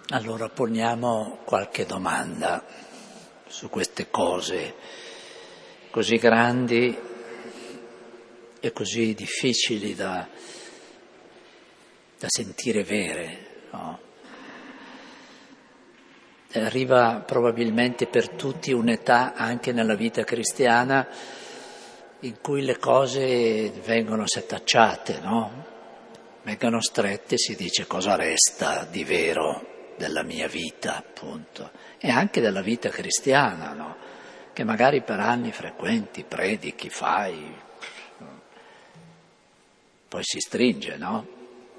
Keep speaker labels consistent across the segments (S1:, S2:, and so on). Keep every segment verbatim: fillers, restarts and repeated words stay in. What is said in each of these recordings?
S1: Allora poniamo qualche domanda su queste cose così grandi e così difficili da, da sentire vere, no? Arriva probabilmente per tutti un'età anche nella vita cristiana in cui le cose vengono setacciate, no? Vengono strette e si dice cosa resta di vero della mia vita, appunto, e anche della vita cristiana, no? Che magari per anni frequenti, predichi, fai, poi si stringe, no?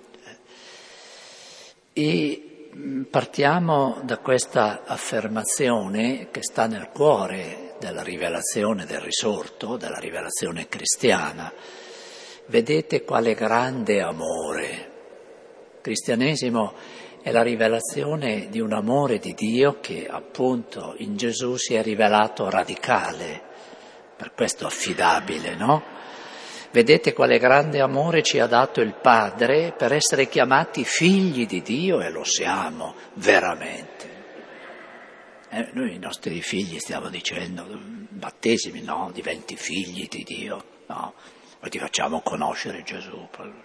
S1: E partiamo da questa affermazione che sta nel cuore della rivelazione del risorto, della rivelazione cristiana. Vedete quale grande amore. Il cristianesimo è la rivelazione di un amore di Dio che appunto in Gesù si è rivelato radicale, per questo affidabile, no? Vedete quale grande amore ci ha dato il Padre per essere chiamati figli di Dio, e lo siamo veramente. Eh, noi i nostri figli stiamo dicendo, battesimi, no? Diventi figli di Dio, no? Poi ti facciamo conoscere Gesù.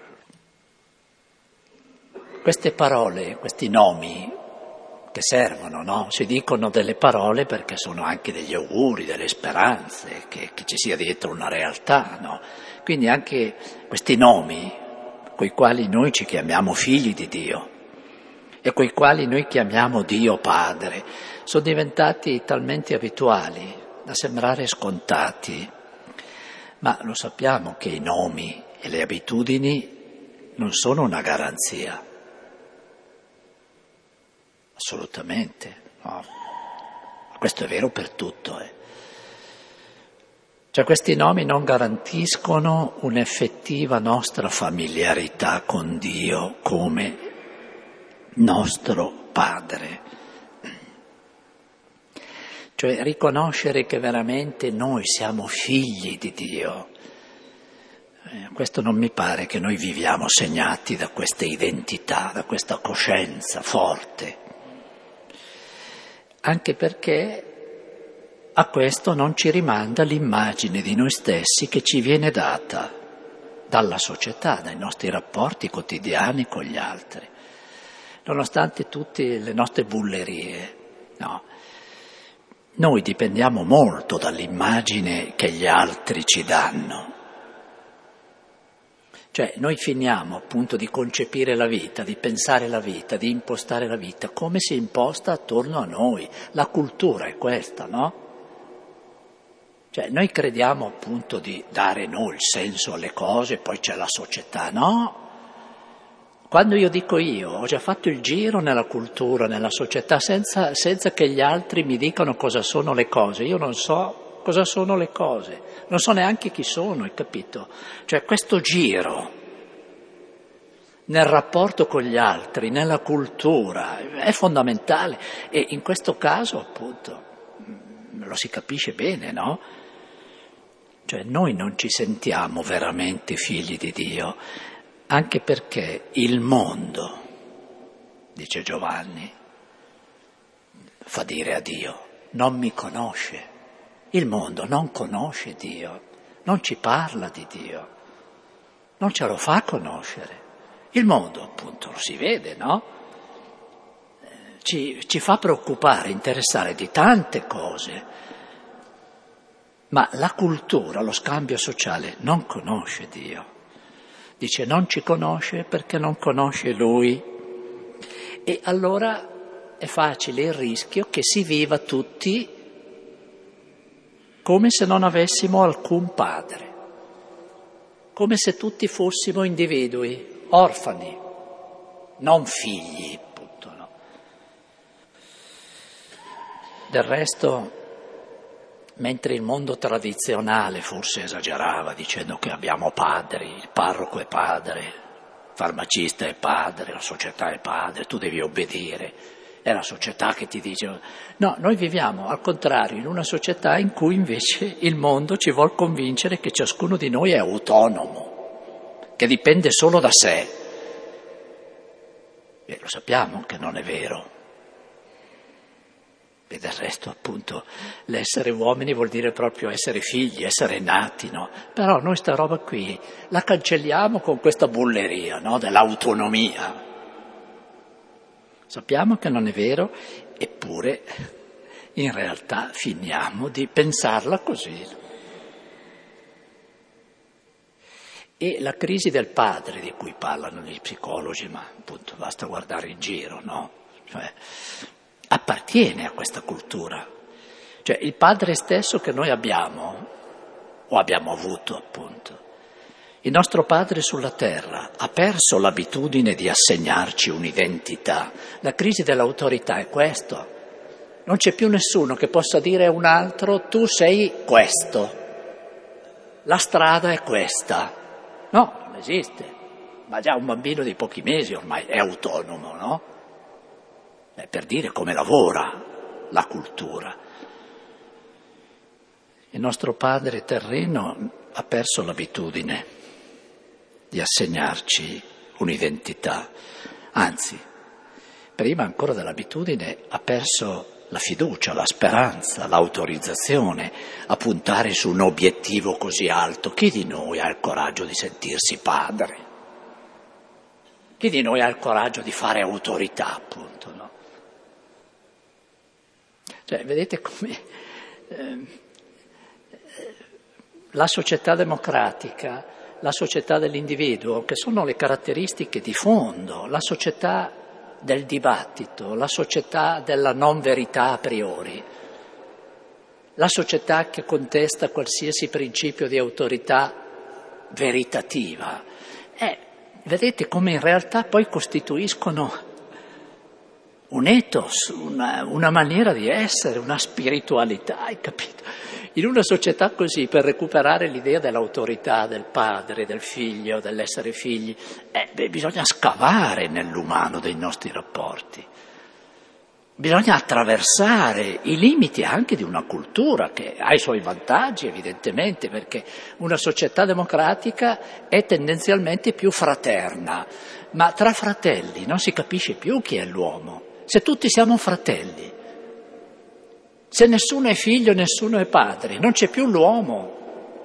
S1: Queste parole, questi nomi che servono, no? Si dicono delle parole perché sono anche degli auguri, delle speranze, che, che ci sia dietro una realtà, no? Quindi anche questi nomi, coi quali noi ci chiamiamo figli di Dio e coi quali noi chiamiamo Dio Padre, sono diventati talmente abituali da sembrare scontati. Ma lo sappiamo che i nomi e le abitudini non sono una garanzia. Assolutamente, no. Questo è vero per tutto. Eh. Cioè questi nomi non garantiscono un'effettiva nostra familiarità con Dio come nostro Padre. Cioè riconoscere che veramente noi siamo figli di Dio. Eh, questo non mi pare che noi viviamo segnati da questa identità, da questa coscienza forte. Anche perché a questo non ci rimanda l'immagine di noi stessi che ci viene data dalla società, dai nostri rapporti quotidiani con gli altri. Nonostante tutte le nostre bullerie, no? Noi dipendiamo molto dall'immagine che gli altri ci danno. Cioè noi finiamo appunto di concepire la vita, di pensare la vita, di impostare la vita come si imposta attorno a noi. La cultura è questa, no? Cioè noi crediamo appunto di dare noi il senso alle cose, poi c'è la società, no? Quando io dico io, ho già fatto il giro nella cultura, nella società, senza, senza che gli altri mi dicano cosa sono le cose. Io non so cosa sono le cose, non so neanche chi sono, hai capito? Cioè questo giro nel rapporto con gli altri, nella cultura, è fondamentale. E in questo caso, appunto, lo si capisce bene, no? Cioè noi non ci sentiamo veramente figli di Dio, anche perché il mondo, dice Giovanni, fa dire a Dio, non mi conosce. Il mondo non conosce Dio, non ci parla di Dio, non ce lo fa conoscere. Il mondo, appunto, lo si vede, no? Ci, ci fa preoccupare, interessare di tante cose, ma la cultura, lo scambio sociale non conosce Dio. Dice non ci conosce perché non conosce Lui. E allora è facile il rischio che si viva tutti come se non avessimo alcun padre, come se tutti fossimo individui, orfani, non figli, appunto, no? Del resto, mentre il mondo tradizionale forse esagerava dicendo che abbiamo padri, il parroco è padre, il farmacista è padre, la società è padre, tu devi obbedire, è la società che ti dice... No, noi viviamo al contrario in una società in cui invece il mondo ci vuol convincere che ciascuno di noi è autonomo, che dipende solo da sé. E lo sappiamo che non è vero. E del resto, appunto, l'essere uomini vuol dire proprio essere figli, essere nati, no? Però noi sta roba qui la cancelliamo con questa bulleria, no? Dell'autonomia. Sappiamo che non è vero, eppure in realtà finiamo di pensarla così. E la crisi del padre di cui parlano gli psicologi, ma appunto basta guardare in giro, no? Cioè, appartiene a questa cultura. Cioè il padre stesso che noi abbiamo, o abbiamo avuto appunto, il nostro padre sulla terra ha perso l'abitudine di assegnarci un'identità. La crisi dell'autorità è questo. Non c'è più nessuno che possa dire a un altro tu sei questo, la strada è questa. No, non esiste. Ma già un bambino di pochi mesi ormai è autonomo, no? È per dire come lavora la cultura. Il nostro padre terreno ha perso l'abitudine di assegnarci un'identità. Anzi, prima ancora dell'abitudine ha perso la fiducia, la speranza, l'autorizzazione a puntare su un obiettivo così alto. Chi di noi ha il coraggio di sentirsi padre? Chi di noi ha il coraggio di fare autorità, appunto, no? Cioè, vedete come eh, la società democratica, la società dell'individuo, che sono le caratteristiche di fondo, la società del dibattito, la società della non verità a priori, la società che contesta qualsiasi principio di autorità veritativa. Eh, vedete come in realtà poi costituiscono un ethos, una, una maniera di essere, una spiritualità, hai capito? In una società così, per recuperare l'idea dell'autorità, del padre, del figlio, dell'essere figli, eh, beh, bisogna scavare nell'umano dei nostri rapporti. Bisogna attraversare i limiti anche di una cultura che ha i suoi vantaggi, evidentemente, perché una società democratica è tendenzialmente più fraterna, ma tra fratelli non si capisce più chi è l'uomo. Se tutti siamo fratelli, se nessuno è figlio, nessuno è padre, non c'è più l'uomo.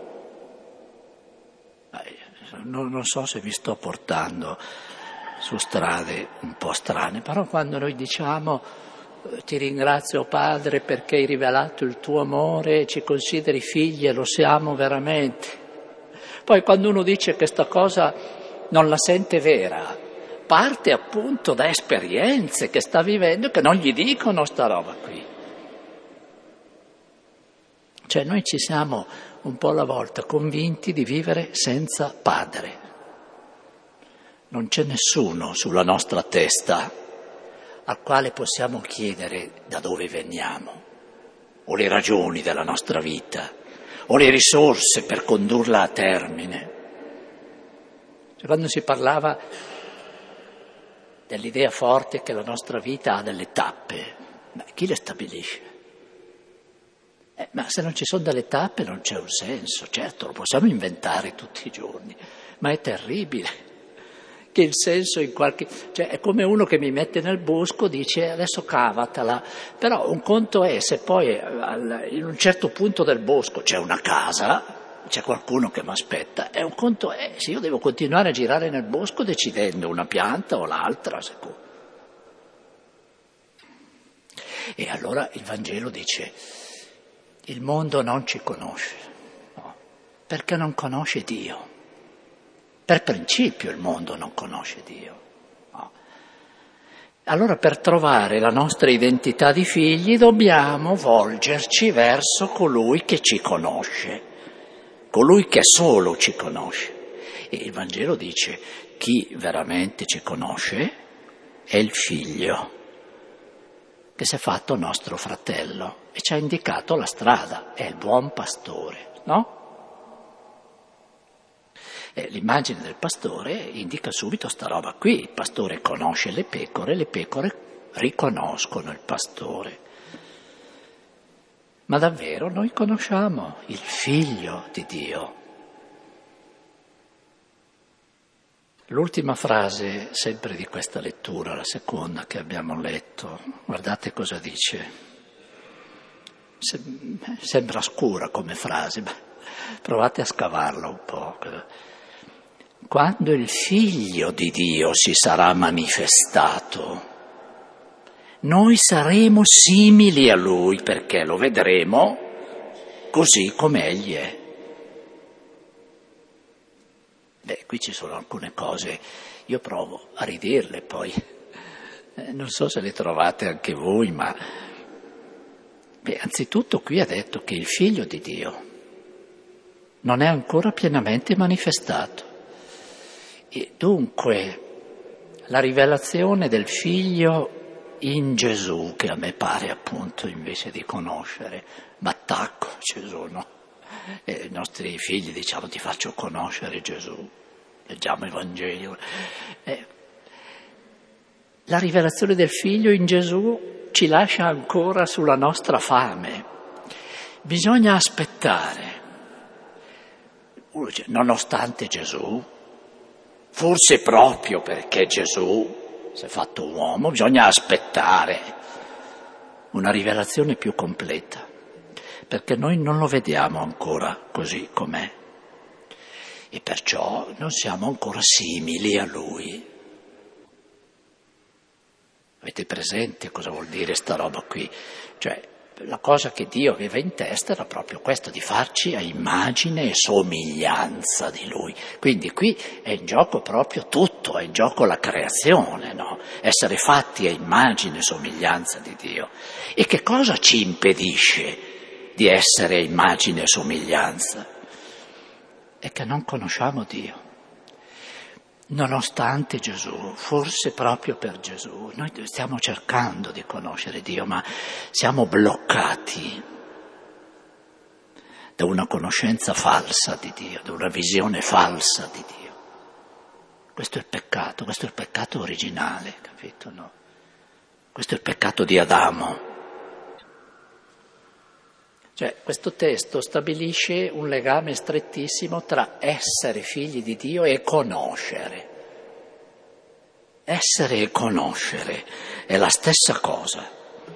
S1: Non, non so se vi sto portando su strade un po' strane, però quando noi diciamo ti ringrazio Padre perché hai rivelato il tuo amore e ci consideri figli e lo siamo veramente. Poi quando uno dice che sta cosa non la sente vera, parte appunto da esperienze che sta vivendo che non gli dicono sta roba qui. Cioè noi ci siamo un po' alla volta convinti di vivere senza padre. Non c'è nessuno sulla nostra testa al quale possiamo chiedere da dove veniamo, o le ragioni della nostra vita, o le risorse per condurla a termine. Cioè, quando si parlava dell'idea forte che la nostra vita ha delle tappe, ma chi le stabilisce? Eh, ma se non ci sono delle tappe non c'è un senso, certo lo possiamo inventare tutti i giorni, ma è terribile che il senso in qualche... cioè è come uno che mi mette nel bosco, dice adesso cavatela, però un conto è se poi in un certo punto del bosco c'è una casa, c'è qualcuno che mi aspetta, e un conto è se io devo continuare a girare nel bosco decidendo una pianta o l'altra. E allora il Vangelo dice il mondo non ci conosce, no, perché non conosce Dio. Per principio il mondo non conosce Dio. No. Allora per trovare la nostra identità di figli dobbiamo volgerci verso colui che ci conosce, colui che solo ci conosce. E il Vangelo dice chi veramente ci conosce è il figlio che si è fatto nostro fratello e ci ha indicato la strada, è il buon pastore, no? L'immagine del pastore indica subito sta roba qui, il pastore conosce le pecore, le pecore riconoscono il pastore. Ma davvero noi conosciamo il figlio di Dio. L'ultima frase sempre di questa lettura, la seconda che abbiamo letto, guardate cosa dice. Sembra scura come frase, ma provate a scavarla un po'. Quando il Figlio di Dio si sarà manifestato, noi saremo simili a Lui perché lo vedremo così come Egli è. Beh, qui ci sono alcune cose, io provo a ridirle poi, eh, non so se le trovate anche voi, ma beh, anzitutto qui ha detto che il Figlio di Dio non è ancora pienamente manifestato e dunque la rivelazione del Figlio in Gesù, che a me pare appunto invece di conoscere, ma attacco Gesù, no? E i nostri figli diciamo ti faccio conoscere Gesù, leggiamo il Vangelo. Eh, la rivelazione del Figlio in Gesù ci lascia ancora sulla nostra fame, bisogna aspettare. Uno dice, nonostante Gesù, forse proprio perché Gesù si è fatto uomo, bisogna aspettare una rivelazione più completa, perché noi non lo vediamo ancora così com'è e perciò non siamo ancora simili a Lui. Avete presente cosa vuol dire sta roba qui? Cioè, la cosa che Dio aveva in testa era proprio questo, di farci a immagine e somiglianza di Lui. Quindi qui è in gioco proprio tutto, è in gioco la creazione, no? Essere fatti a immagine e somiglianza di Dio. E che cosa ci impedisce di essere a immagine e somiglianza? È che non conosciamo Dio. Nonostante Gesù, forse proprio per Gesù, noi stiamo cercando di conoscere Dio, ma siamo bloccati da una conoscenza falsa di Dio, da una visione falsa di Dio. Questo è il peccato, questo è il peccato originale, capito? No? Questo è il peccato di Adamo. Cioè, questo testo stabilisce un legame strettissimo tra essere figli di Dio e conoscere. Essere e conoscere è la stessa cosa.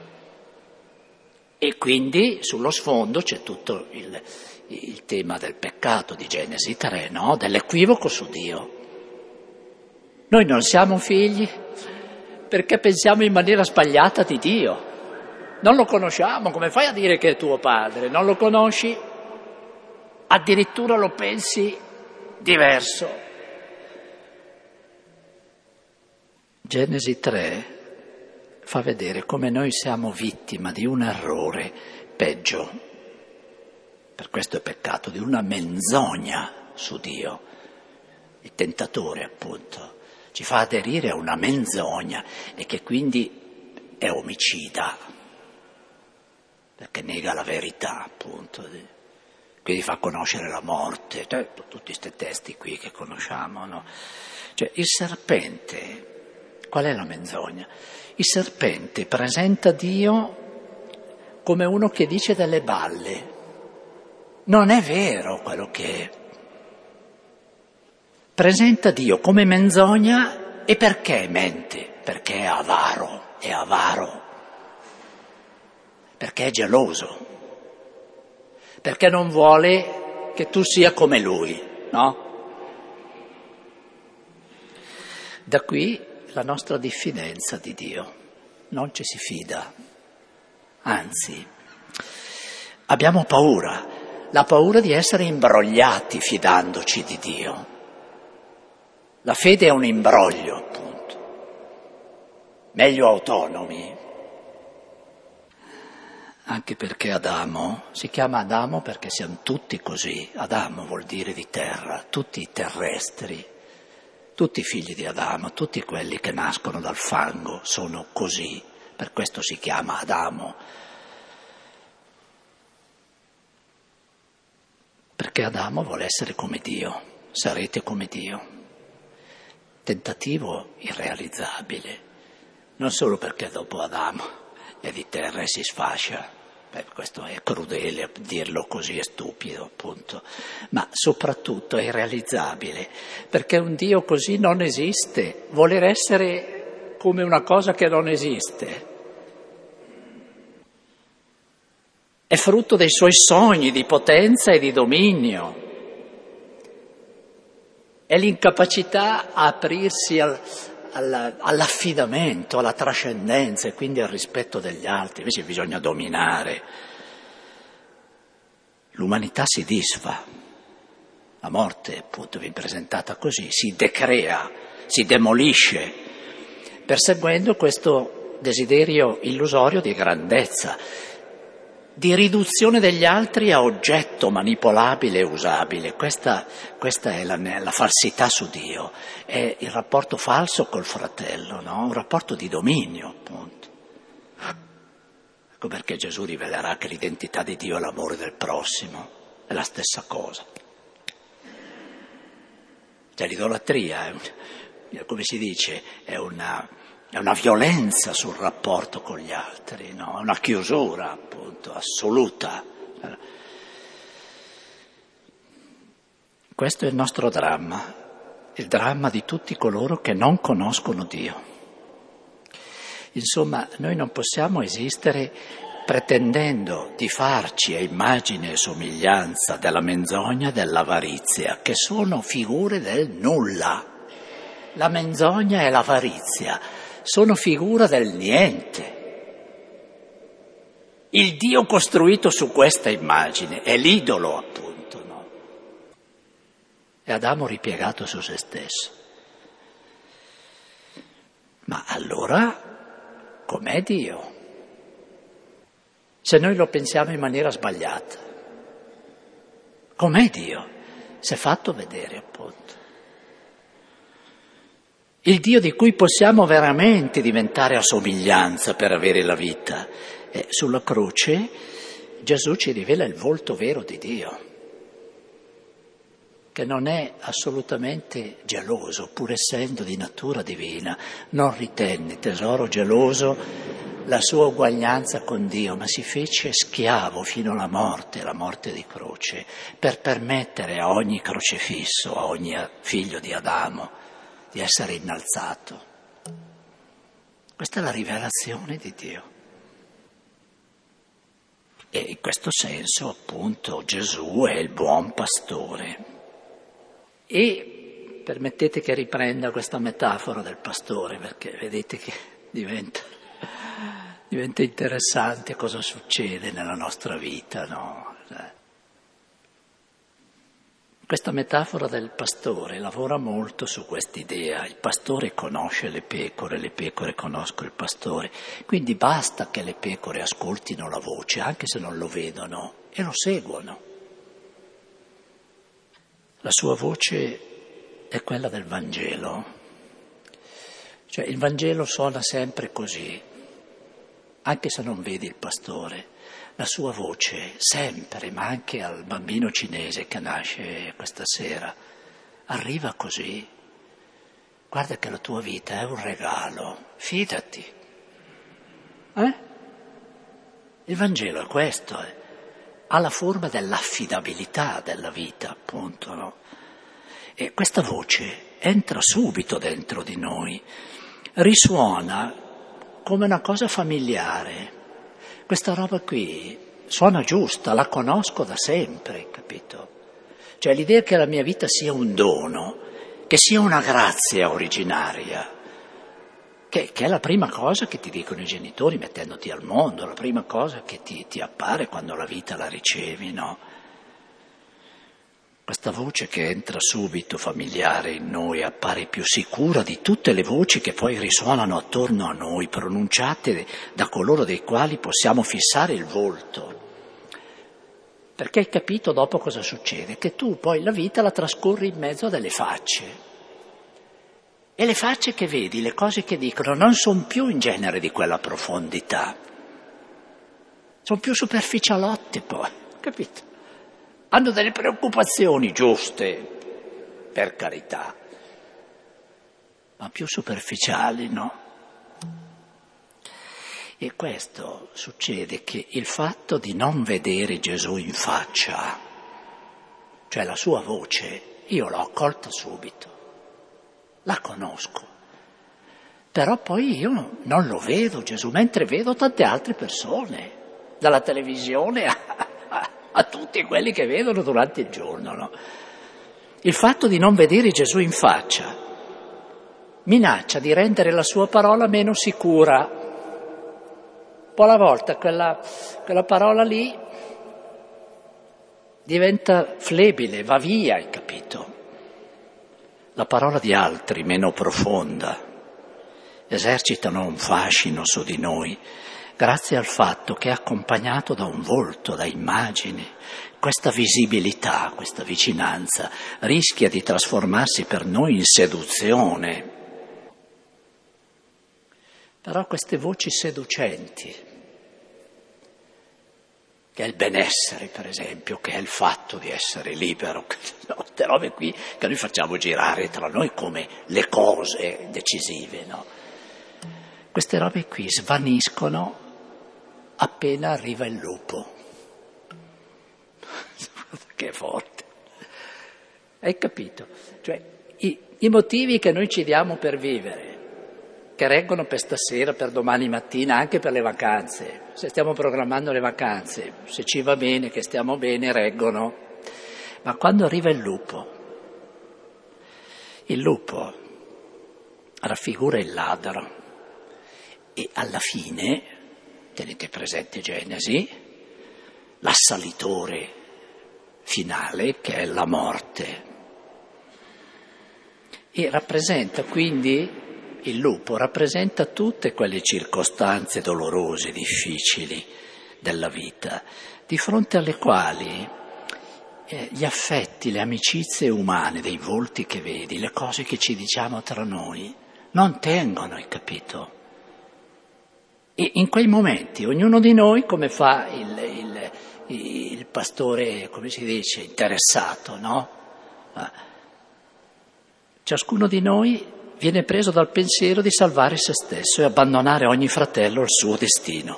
S1: E quindi sullo sfondo c'è tutto il, il tema del peccato di Genesi tre, no? Dell'equivoco su Dio. Noi non siamo figli perché pensiamo in maniera sbagliata di Dio. Non lo conosciamo, come fai a dire che è tuo padre? Non lo conosci? Addirittura lo pensi diverso. Genesi tre fa vedere come noi siamo vittima di un errore peggio, per questo è peccato, di una menzogna su Dio. Il tentatore, appunto, ci fa aderire a una menzogna e che quindi è omicida. Perché nega la verità, appunto, quindi fa conoscere la morte, cioè, tutti questi testi qui che conosciamo, no? Cioè, il serpente, qual è la menzogna? Il serpente presenta Dio come uno che dice delle balle. Non è vero quello che è. Presenta Dio come menzogna e perché mente? Perché è avaro, è avaro. Perché è geloso, perché non vuole che tu sia come lui, no? Da qui la nostra diffidenza di Dio, non ci si fida, anzi abbiamo paura, la paura di essere imbrogliati fidandoci di Dio. La fede è un imbroglio, appunto, meglio autonomi. Anche perché Adamo, si chiama Adamo perché siamo tutti così, Adamo vuol dire di terra, tutti terrestri, tutti i figli di Adamo, tutti quelli che nascono dal fango sono così, per questo si chiama Adamo. Perché Adamo vuole essere come Dio, sarete come Dio. Tentativo irrealizzabile, non solo perché dopo Adamo è di terra e si sfascia, beh, questo è crudele, dirlo così è stupido, appunto, ma soprattutto è irrealizzabile, perché un Dio così non esiste, voler essere come una cosa che non esiste è frutto dei suoi sogni di potenza e di dominio. È l'incapacità a aprirsi al, alla, all'affidamento, alla trascendenza e quindi al rispetto degli altri. Invece bisogna dominare. L'umanità si disfa. La morte, appunto, viene presentata così, si decrea, si demolisce, perseguendo questo desiderio illusorio di grandezza, di riduzione degli altri a oggetto manipolabile e usabile. Questa, questa è la, la falsità su Dio, è il rapporto falso col fratello, no? Un rapporto di dominio, appunto. Ecco perché Gesù rivelerà che l'identità di Dio è l'amore del prossimo, è la stessa cosa. Cioè l'idolatria, è, come si dice, è una, è una violenza sul rapporto con gli altri, no? È una chiusura, appunto, assoluta. Questo è il nostro dramma, il dramma di tutti coloro che non conoscono Dio. Insomma, noi non possiamo esistere pretendendo di farci a immagine e somiglianza della menzogna e dell'avarizia, che sono figure del nulla. La menzogna e l'avarizia sono figura del niente. Il Dio costruito su questa immagine è l'idolo, appunto, no? È Adamo ripiegato su se stesso. Ma allora, com'è Dio? Se noi lo pensiamo in maniera sbagliata, com'è Dio? Si è fatto vedere, appunto. Il Dio di cui possiamo veramente diventare a somiglianza per avere la vita. E sulla croce Gesù ci rivela il volto vero di Dio, che non è assolutamente geloso, pur essendo di natura divina. Non ritenne tesoro geloso la sua uguaglianza con Dio, ma si fece schiavo fino alla morte, la morte di croce, per permettere a ogni crocefisso, a ogni figlio di Adamo, di essere innalzato. Questa è la rivelazione di Dio. E in questo senso, appunto, Gesù è il buon pastore. E permettete che riprenda questa metafora del pastore, perché vedete che diventa... diventa interessante cosa succede nella nostra vita, no? Questa metafora del pastore lavora molto su quest'idea. Il pastore conosce le pecore, le pecore conoscono il pastore, quindi basta che le pecore ascoltino la voce, anche se non lo vedono, e lo seguono. La sua voce è quella del Vangelo. Cioè il Vangelo suona sempre così. Anche se non vedi il pastore, la sua voce sempre, ma anche al bambino cinese che nasce questa sera, arriva così. Guarda che la tua vita è un regalo, fidati. Eh? Il Vangelo è questo, eh? Ha la forma dell'affidabilità della vita, appunto, no? E questa voce entra subito dentro di noi, risuona come una cosa familiare. Questa roba qui suona giusta, la conosco da sempre, capito? Cioè l'idea che la mia vita sia un dono, che sia una grazia originaria, che, che è la prima cosa che ti dicono i genitori mettendoti al mondo, la prima cosa che ti, ti appare quando la vita la ricevi, no? Questa voce che entra subito familiare in noi appare più sicura di tutte le voci che poi risuonano attorno a noi, pronunciate da coloro dei quali possiamo fissare il volto. Perché hai capito dopo cosa succede? Che tu poi la vita la trascorri in mezzo a delle facce. E le facce che vedi, le cose che dicono, non sono più in genere di quella profondità. Sono più superficialotte poi, capito? Hanno delle preoccupazioni giuste, per carità, ma più superficiali, no? E questo succede che il fatto di non vedere Gesù in faccia, cioè la sua voce, io l'ho accolta subito, la conosco, però poi io non lo vedo Gesù, mentre vedo tante altre persone. dalla televisione a, a, a tutti quelli che vedono durante il giorno, no? Il fatto di non vedere Gesù in faccia minaccia di rendere la sua parola meno sicura. Un po' alla volta quella, quella parola lì diventa flebile, va via, hai capito? La parola di altri, meno profonda, esercitano un fascino su di noi, grazie al fatto che è accompagnato da un volto, da immagini. Questa visibilità, questa vicinanza rischia di trasformarsi per noi in seduzione. Però queste voci seducenti, che è il benessere, per esempio, che è il fatto di essere libero, no, queste robe qui che noi facciamo girare tra noi come le cose decisive, no? Queste robe qui svaniscono appena arriva il lupo. Che è forte. Hai capito? Cioè, i, i motivi che noi ci diamo per vivere, che reggono per stasera, per domani mattina, anche per le vacanze. Se stiamo programmando le vacanze, se ci va bene, che stiamo bene, reggono. Ma quando arriva il lupo, il lupo raffigura il ladro e alla fine, tenete presente Genesi, l'assalitore finale che è la morte. E rappresenta quindi, il lupo rappresenta tutte quelle circostanze dolorose, difficili della vita, di fronte alle quali eh, gli affetti, le amicizie umane, dei volti che vedi, le cose che ci diciamo tra noi, non tengono, hai capito? E in quei momenti ognuno di noi, come fa il, il, il pastore, come si dice, interessato, no? Ciascuno di noi viene preso dal pensiero di salvare se stesso e abbandonare ogni fratello al suo destino.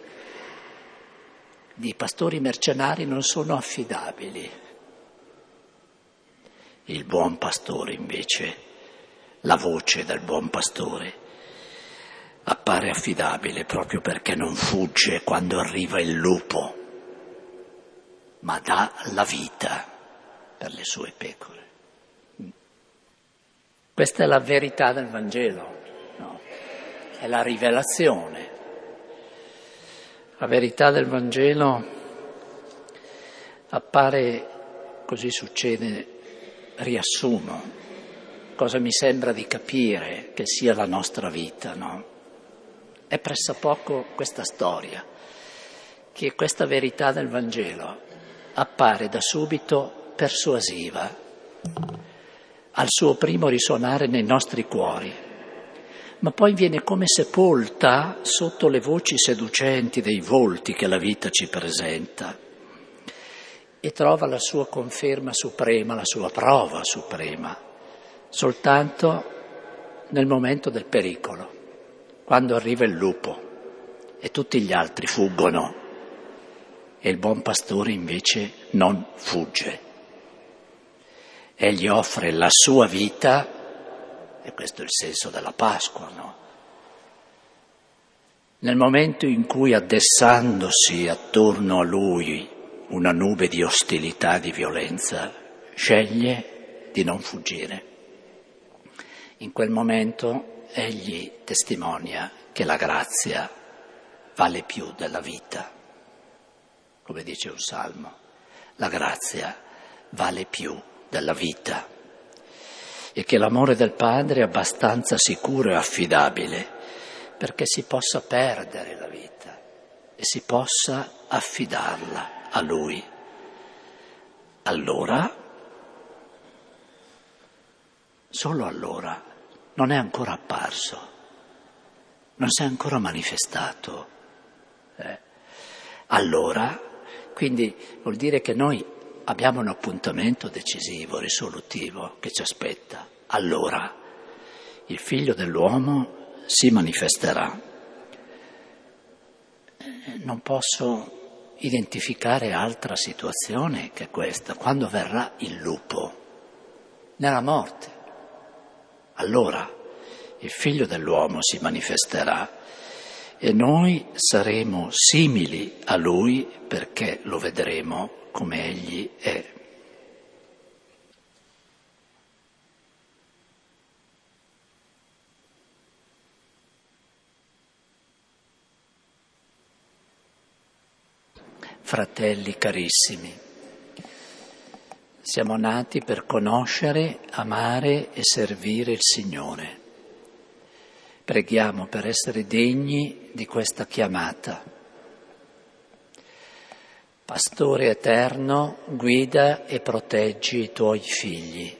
S1: I pastori mercenari non sono affidabili. Il buon pastore, invece, la voce del buon pastore, appare affidabile proprio perché non fugge quando arriva il lupo, ma dà la vita per le sue pecore. Questa è la verità del Vangelo, no? È la rivelazione. La verità del Vangelo appare, così succede, riassumo, cosa mi sembra di capire che sia la nostra vita, no? È pressappoco questa storia, che questa verità del Vangelo appare da subito persuasiva, al suo primo risuonare nei nostri cuori, ma poi viene come sepolta sotto le voci seducenti dei volti che la vita ci presenta e trova la sua conferma suprema, la sua prova suprema, soltanto nel momento del pericolo, quando arriva il lupo e tutti gli altri fuggono e il buon pastore invece non fugge. Egli offre la sua vita, e questo è il senso della Pasqua, no? Nel momento in cui, addessandosi attorno a lui una nube di ostilità, di violenza, sceglie di non fuggire. In quel momento egli testimonia che la grazia vale più della vita, come dice un salmo, la grazia vale più della vita e che l'amore del Padre è abbastanza sicuro e affidabile perché si possa perdere la vita e si possa affidarla a Lui. Allora, solo allora, non è ancora apparso, non si è ancora manifestato. Eh. Allora, quindi vuol dire che noi abbiamo un appuntamento decisivo, risolutivo, che ci aspetta. Allora, il Figlio dell'uomo si manifesterà. Non posso identificare altra situazione che questa, quando verrà il lupo, nella morte. Allora, il Figlio dell'uomo si manifesterà e noi saremo simili a Lui perché lo vedremo come Egli è. Fratelli carissimi, siamo nati per conoscere, amare e servire il Signore. Preghiamo per essere degni di questa chiamata. Pastore eterno, guida e proteggi i tuoi figli.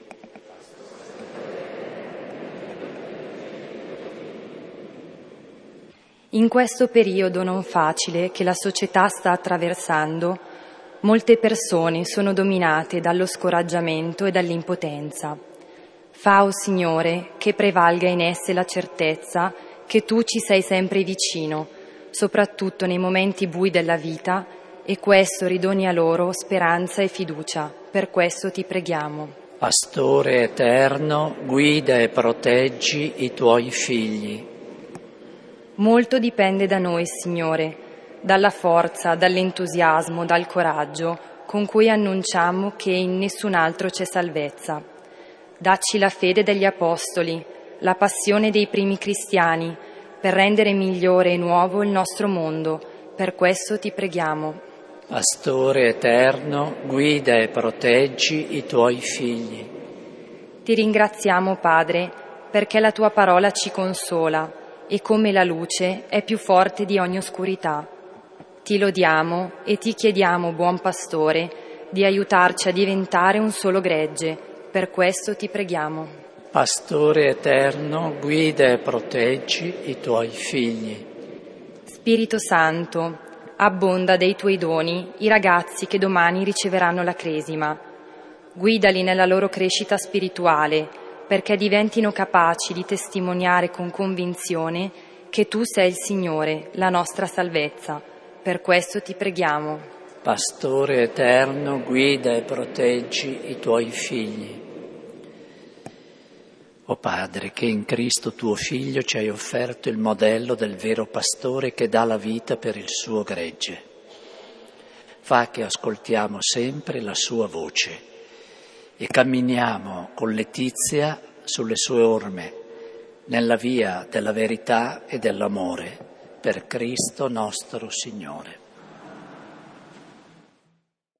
S2: In questo periodo non facile che la società sta attraversando, molte persone sono dominate dallo scoraggiamento e dall'impotenza. Fa, o Signore, che prevalga in esse la certezza che Tu ci sei sempre vicino, soprattutto nei momenti bui della vita, e questo ridoni a loro speranza e fiducia. Per questo Ti preghiamo.
S1: Pastore eterno, guida e proteggi i Tuoi figli.
S2: Molto dipende da noi, Signore, dalla forza, dall'entusiasmo, dal coraggio con cui annunciamo che in nessun altro c'è salvezza. Dacci la fede degli Apostoli, la passione dei primi cristiani, per rendere migliore e nuovo il nostro mondo. Per questo Ti preghiamo.
S1: Pastore eterno, guida e proteggi i Tuoi figli.
S2: Ti ringraziamo, Padre, perché la Tua parola ci consola e come la luce è più forte di ogni oscurità. Ti lodiamo e Ti chiediamo, buon Pastore, di aiutarci a diventare un solo gregge. Per questo Ti preghiamo.
S1: Pastore eterno, guida e proteggi i Tuoi figli.
S2: Spirito Santo, abbonda dei Tuoi doni i ragazzi che domani riceveranno la cresima. Guidali nella loro crescita spirituale, perché diventino capaci di testimoniare con convinzione che Tu sei il Signore, la nostra salvezza. Per questo Ti preghiamo.
S1: Pastore eterno, guida e proteggi i Tuoi figli. O Padre, che in Cristo Tuo Figlio ci hai offerto il modello del vero pastore che dà la vita per il suo gregge. Fa che ascoltiamo sempre la Sua voce e camminiamo con letizia sulle sue orme, nella via della verità e dell'amore, per Cristo nostro Signore.